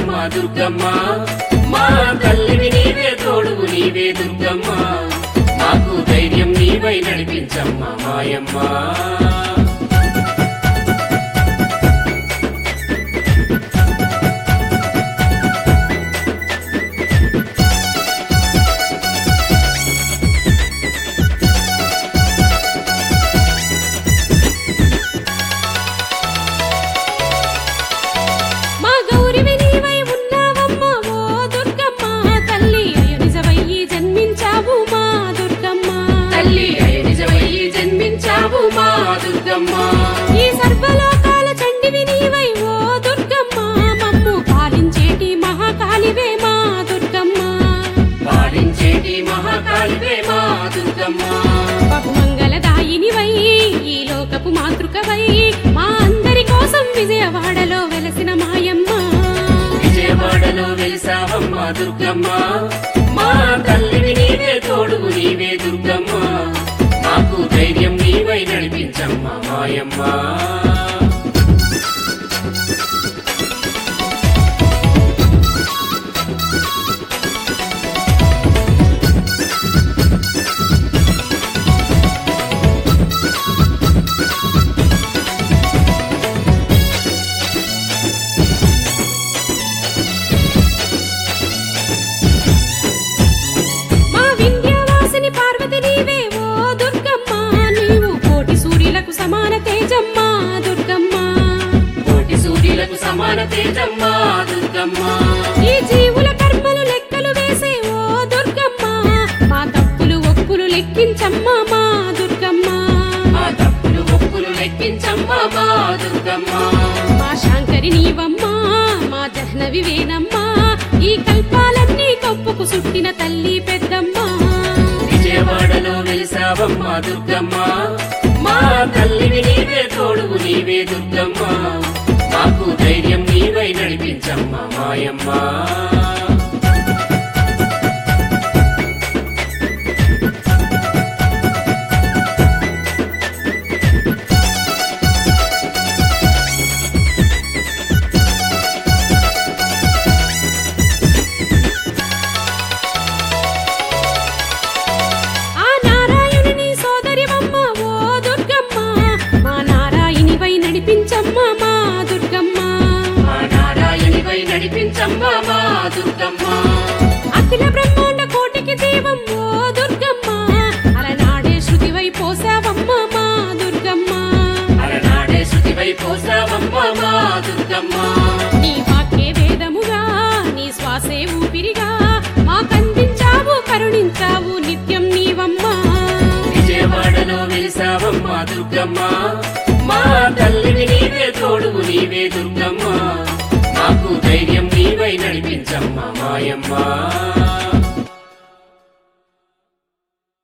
వెలిసావమ్మ దుర్గమ్మ మా తల్లివి నీవే తోడువు నీవే దుర్గమ్మ మాకు ధైర్యం నీవై నడిపించమ్మ మాయమ్మ ఈ సర్వలోకాల చండివి నీవై ఓ దుర్గమ్మ మమ్ము పాలించేటి మహాకాళివే మా దుర్గమ్మ పాలించేటి మహాకాళివే మా దుర్గమ్మ బహుమంగళదాయినివై ఈ లోకపు మాతృకవై మా అందరి కోసం విజయవాడలో వెలసిన మాయమ్మ విజయవాడలో వెలిసావమ్మ దుర్గమ్మ మా తల్లివి నీవే తోడువు నీవే దుర్గమ్మ మాకు ధైర్యం నీవై నడిపించమ్మ మాయమ్మ సమాన తేజమ్మ దుర్గమ్మ ఈ జీవుల కర్మలు లెక్కలు వేసే ఓ దుర్గమ్మ మా తప్పులు ఒప్పులు లెక్కించమ్మ మా దుర్గమ్మ మా తప్పులు ఒప్పులు లెక్కించమ్మ మా దుర్గమ్మ మా శాంకరి నీవమ్మ మా జహ్నవి వేనమ్మ ఈ కల్పాలన్నీ కప్పుకు సుట్టిన తల్లి పెద్దమ్మ విజయవాడలో వెలిసావమ్మ దుర్గమ్మ మా తల్లివి నీవే తోడువు నీవే దుర్గమ్మ మాకు ధైర్యం నీవై నడిపించమ్మ మాయమ్మ ఆ నారాయణుని సోదరివమ్మ ఓ దుర్గమ్మ మా నారాయణివై నడిపించమ్మ మా దుర్గమ్మ నడిపించమ్మ మా దుర్గమ్మ అఖిల బ్రహ్మాండ కోటికి దేవం ఓ దుర్గమ్మ అలనాడే శృతివై పోసావమ్మ మా దుర్గమ్మ అలనాడే శృతివై పోసావమ్మ మా దుర్గమ్మ నీ వాక్యే వేదముగా నీ శ్వాసే ఊపిరిగా మాకందించావు కరుణించావు నిత్యం నీవమ్మ విజయవాడలో వెలిసావమ్మ దుర్గమ్మ మా తల్లివి నీవే తోడువు నీవే దుర్గమ్మ మాకు ధైర్యం నీవై నడిపించమ్మ మాయమ్మ